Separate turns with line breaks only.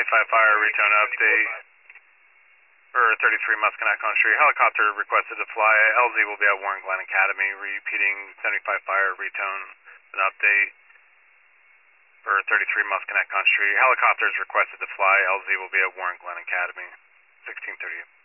75 fire, retone update. For 33 Muscanac on Street, helicopter requested to fly. LZ will be at Warren Glen Academy, repeating 75 fire, retone, an update. For 33 Muscanac on Street, helicopters requested to fly. LZ will be at Warren Glen Academy, 16:30.